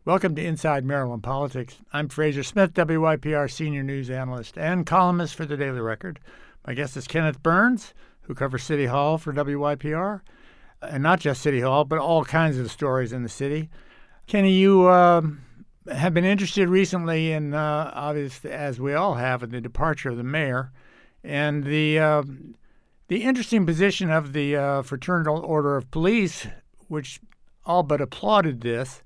Welcome to Inside Maryland Politics. I'm Fraser Smith, WYPR senior news analyst and columnist for the Daily Record. My guest is Kenneth Burns, who covers City Hall for WYPR. And not just City Hall, but all kinds of stories in the city. Kenny, you have been interested recently in, obviously, as we all have, in the departure of the mayor and the interesting position of the Fraternal Order of Police, which all but applauded this,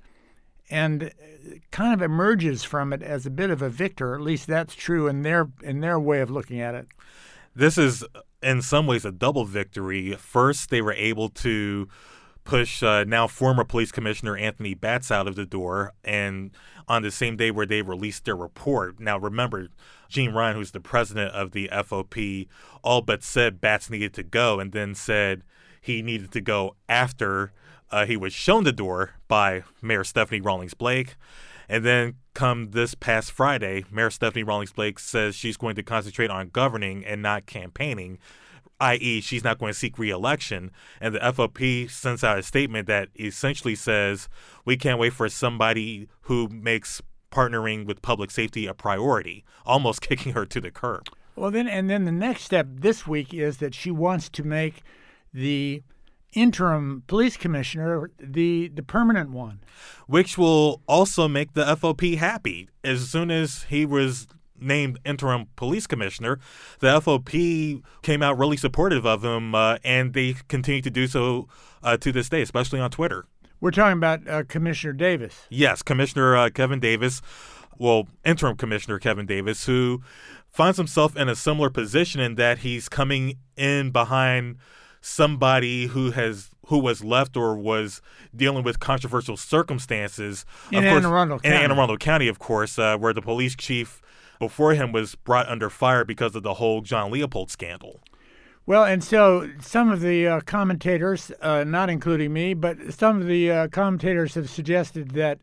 and kind of emerges from it as a bit of a victor. At least that's true in their way of looking at it. This is, in some ways, a double victory. First, they were able to push now former police commissioner Anthony Batts out of the door, and on the same day where they released their report. Now, remember, Gene Ryan, who's the president of the FOP, all but said Batts needed to go, and then said he needed to go after he was shown the door by Mayor Stephanie Rawlings-Blake. And then come this past Friday, Mayor Stephanie Rawlings-Blake says she's going to concentrate on governing and not campaigning, i.e. she's not going to seek re-election. And the FOP sends out a statement that essentially says, we can't wait for somebody who makes partnering with public safety a priority, almost kicking her to the curb. Well, then the next step this week is that she wants to make the interim police commissioner the permanent one, which will also make the FOP happy. As soon as he was named interim police commissioner, the FOP came out really supportive of him, and they continue to do so to this day, especially on Twitter. We're talking about Commissioner Davis. Yes, Commissioner Kevin Davis, interim Commissioner Kevin Davis, who finds himself in a similar position in that he's coming in behind somebody who was left or was dealing with controversial circumstances in Anne Arundel County, of course, where the police chief before him was brought under fire because of the whole John Leopold scandal. Well, and so some of the commentators, not including me, but some of the commentators have suggested that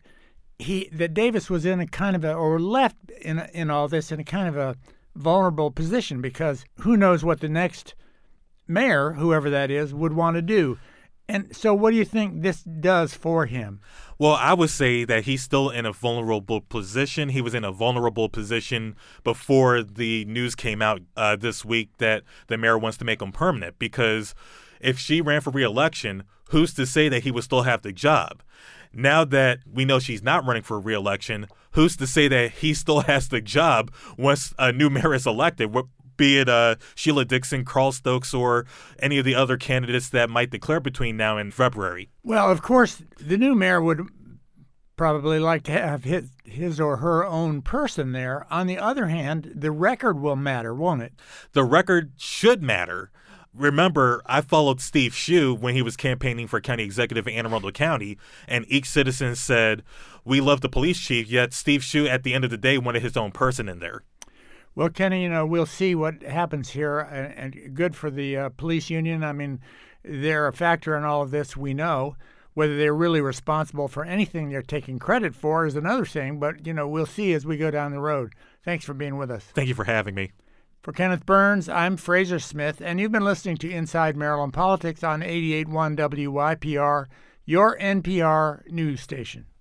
Davis was in a kind of or left in all this in a kind of a vulnerable position, because who knows what the next mayor, whoever that is, would want to do. And so what do you think this does for him? Well, I would say that he's still in a vulnerable position. He was in a vulnerable position before the news came out this week that the mayor wants to make him permanent, because if she ran for re-election, who's to say that he would still have the job? Now that we know she's not running for re-election, who's to say that he still has the job once a new mayor is elected? Be it Sheila Dixon, Carl Stokes, or any of the other candidates that might declare between now and February. Well, of course, the new mayor would probably like to have his or her own person there. On the other hand, the record will matter, won't it? The record should matter. Remember, I followed Steve Shue when he was campaigning for county executive in Anne Arundel County, and each citizen said, we love the police chief, yet Steve Shue, at the end of the day, wanted his own person in there. Well, Kenny, we'll see what happens here, and good for the police union. I mean, they're a factor in all of this, we know. Whether they're really responsible for anything they're taking credit for is another thing, but, we'll see as we go down the road. Thanks for being with us. Thank you for having me. For Kenneth Burns, I'm Fraser Smith, and you've been listening to Inside Maryland Politics on 88.1 WYPR, your NPR news station.